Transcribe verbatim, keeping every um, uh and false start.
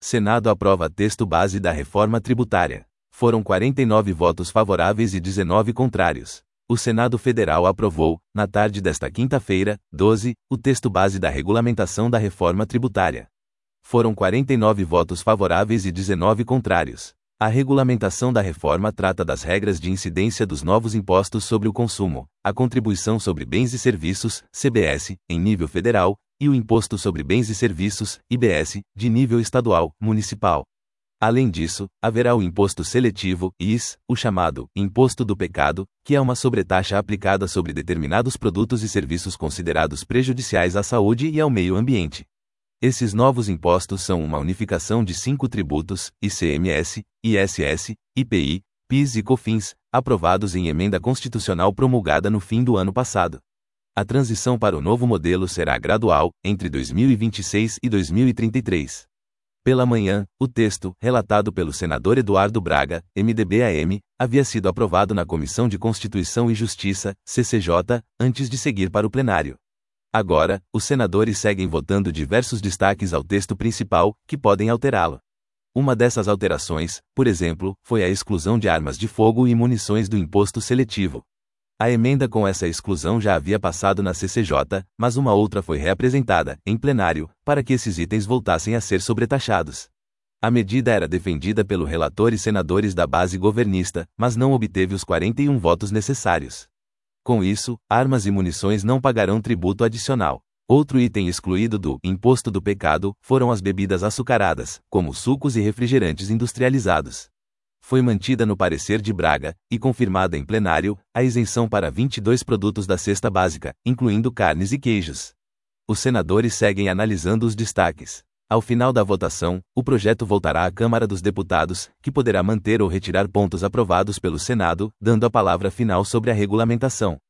Senado aprova texto base da reforma tributária. Foram quarenta e nove votos favoráveis e dezenove contrários. O Senado Federal aprovou, na tarde desta quinta-feira, doze, o texto base da regulamentação da reforma tributária. Foram quarenta e nove votos favoráveis e dezenove contrários. A regulamentação da reforma trata das regras de incidência dos novos impostos sobre o consumo, a contribuição sobre bens e serviços, C B S, em nível federal, e o imposto sobre bens e serviços, I B S, de nível estadual, municipal. Além disso, haverá o imposto seletivo, I S, o chamado imposto do pecado, que é uma sobretaxa aplicada sobre determinados produtos e serviços considerados prejudiciais à saúde e ao meio ambiente. Esses novos impostos são uma unificação de cinco tributos, I C M S, I S S, I P I, P I S e COFINS, aprovados em emenda constitucional promulgada no fim do ano passado. A transição para o novo modelo será gradual, entre dois mil e vinte e seis e dois mil e trinta e três. Pela manhã, o texto, relatado pelo senador Eduardo Braga, M D B A M, havia sido aprovado na Comissão de Constituição e Justiça, C C J, antes de seguir para o plenário. Agora, os senadores seguem votando diversos destaques ao texto principal, que podem alterá-lo. Uma dessas alterações, por exemplo, foi a exclusão de armas de fogo e munições do imposto seletivo. A emenda com essa exclusão já havia passado na C C J, mas uma outra foi reapresentada, em plenário, para que esses itens voltassem a ser sobretaxados. A medida era defendida pelo relator e senadores da base governista, mas não obteve os quarenta e um votos necessários. Com isso, armas e munições não pagarão tributo adicional. Outro item excluído do imposto do pecado foram as bebidas açucaradas, como sucos e refrigerantes industrializados. Foi mantida no parecer de Braga, e confirmada em plenário, a isenção para vinte e dois produtos da cesta básica, incluindo carnes e queijos. Os senadores seguem analisando os destaques. Ao final da votação, o projeto voltará à Câmara dos Deputados, que poderá manter ou retirar pontos aprovados pelo Senado, dando a palavra final sobre a regulamentação.